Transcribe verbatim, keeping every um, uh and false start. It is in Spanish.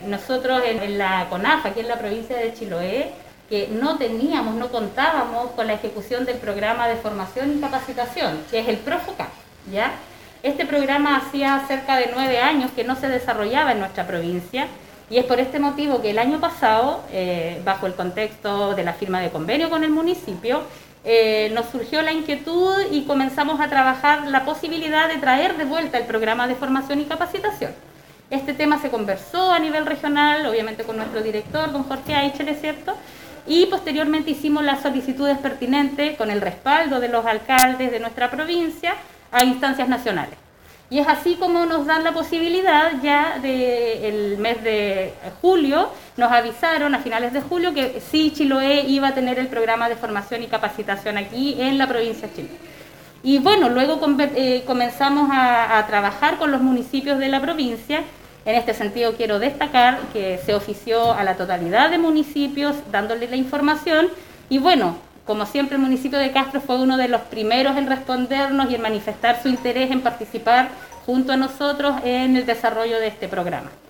Nosotros en, en la CONAF, aquí en la provincia de Chiloé, que no teníamos, no contábamos con la ejecución del programa de formación y capacitación, que es el PROFOCAP, ¿ya? Este programa hacía cerca de nueve años que no se desarrollaba en nuestra provincia y es por este motivo que el año pasado, eh, bajo el contexto de la firma de convenio con el municipio, eh, nos surgió la inquietud y comenzamos a trabajar la posibilidad de traer de vuelta el programa de formación y capacitación. Este tema se conversó a nivel regional, obviamente con nuestro director, don Jorge Aichel, ¿cierto? Y posteriormente hicimos las solicitudes pertinentes con el respaldo de los alcaldes de nuestra provincia a instancias nacionales. Y es así como nos dan la posibilidad ya del mes de julio, nos avisaron a finales de julio que sí Chiloé iba a tener el programa de formación y capacitación aquí en la provincia de Chile. Y bueno, luego eh, comenzamos a, a trabajar con los municipios de la provincia. En este sentido quiero destacar que se ofició a la totalidad de municipios dándole la información y bueno, como siempre el municipio de Castro fue uno de los primeros en respondernos y en manifestar su interés en participar junto a nosotros en el desarrollo de este programa.